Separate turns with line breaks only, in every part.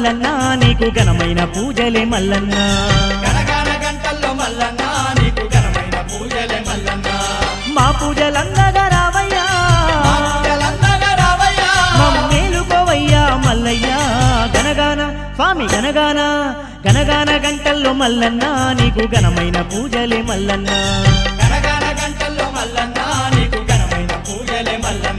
మల్లన్న నీకు ఘనమైన పూజలే మల్లన్న
గణగాన గంటల్లో మల్లన్న నీకు ఘనమైన పూజలే మల్లన్న
మా పూజలందగా రావయ్యా
మా పూజలందగా రావయ్యా
మమ్మేలుకోవయ్యా మల్లయ్యా గనగాన స్వామి గనగాన గనగాన గంటల్లో మల్లన్న నీకు ఘనమైన పూజలే మల్లన్న
గణగాన గంటల్లో మల్లన్న నీకు ఘనమైన పూజలే మల్లన్న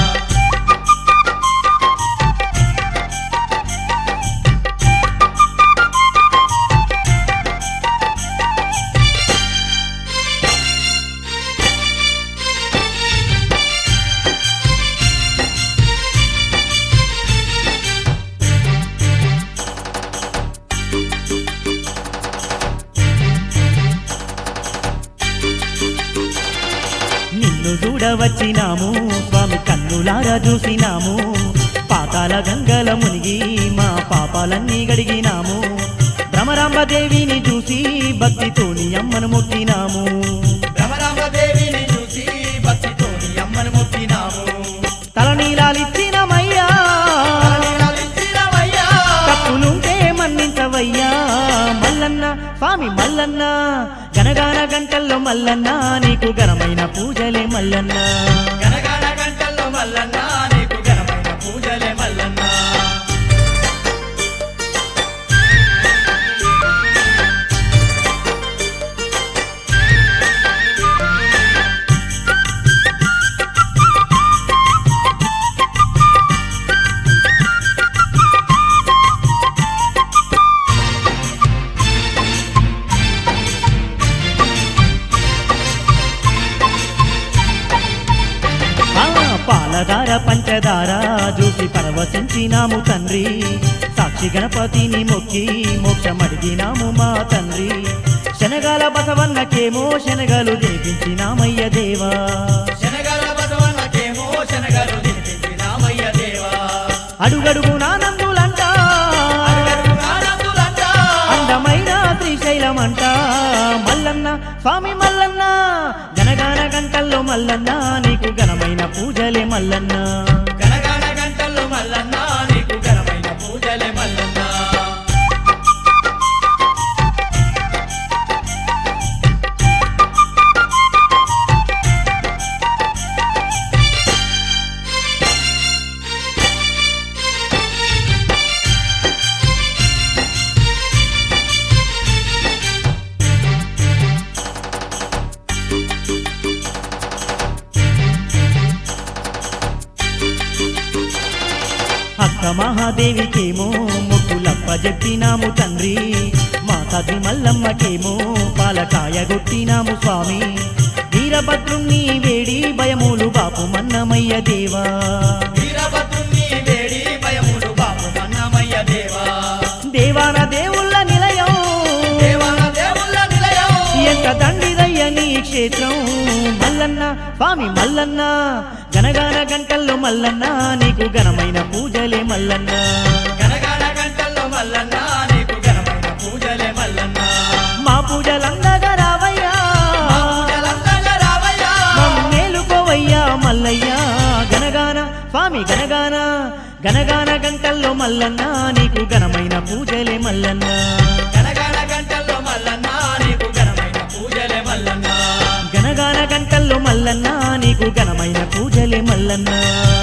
నిన్ను చూడవచ్చినాము స్వామి కన్నులారా చూసినాము పాతాల గంగల మునిగి మా పాపాలన్నీ గడిగినాము భ్రమరాంబదేవిని చూసి భక్తితోని అమ్మను మొక్కినాము
భ్రమరాంబదేవిని చూసి భక్తితోని అమ్మను మొక్కినాము
తలనీలాలిచ్చినమయ్యా
తలనీలాలిచ్చినమయ్యా
తప్పులుంటే మన్నించవయ్యా మల్లన్న స్వామి మల్లన్న గనగాన గంటల్లో మల్లన్న నీకు ఘనమైన పూజలే మల్లన్న
గణగాన గంటల్లో మల్లన్న నీకు ఘనమైన పూజలే మల్లన్న
పాలధార పంచదార చూసి పరవశించినాము తండ్రి సాక్షి గణపతిని మొక్కి మోక్షమడిగినాము మా తండ్రి శనగాల బసవన్నకేమో శనగలు తినిపించినామయ్య దేవా
శనగల బసవన్నకేమో శనగలు తినిపించినామయ్య దేవా
అడుగడుగు నానందులంట
ఆనందులంట
అందమైన శ్రీశైలమంట మల్లన్న స్వామి మల్లన్న గనగాన గంటల్లో మల్లన్న నీకు ఘనమైన పూజలే మల్లన్న
గణగాన గంటల్లో మల్లన్న నీకు ఘనమైన పూజలే మల్లన్న
అక్క మహాదేవికేమో ముక్కులప్ప చెప్పినాము తండ్రి మా సది మల్లమ్మకేమో పాలకాయ గొట్టినాము స్వామి వీరభద్రుణ్ణి వేడి భయములు బాపు మన్నమయ్య దేవా
వీరభద్రుణ్ణి వేడి భయములు బాపు మన్నమయ్య దేవా
దేవాన దేవుళ్ళ నిలయం
దేవాన దేవుళ్ళ నిలయం
ఎంత దండిదయ్య నీ క్షేత్రం మల్లన్న స్వామి మల్లన్న గనగాన గంటల్లో మల్లన్న నీకు ఘనమైన పూజలే మల్లన్న
గణగాన గంటల్లో మల్లన్న నీకు ఘనమైన పూజలే మల్లన్న
మా పూజలందగా రావయ్యా
మా పూజలందగా రావయ్యా
మమ్మేలుకోవయ్యా మల్లయ్యా గనగాన స్వామి గనగాన గనగాన గంటల్లో మల్లన్న నీకు ఘనమైన పూజలే మల్లన్న
గణగాన గంటల్లో మల్లన్న నీకు ఘనమైన పూజలే మల్లన్న
గనగాన గంటల్లో మల్లన్న నీకు ఘనమైన పూజలే మల్లన్న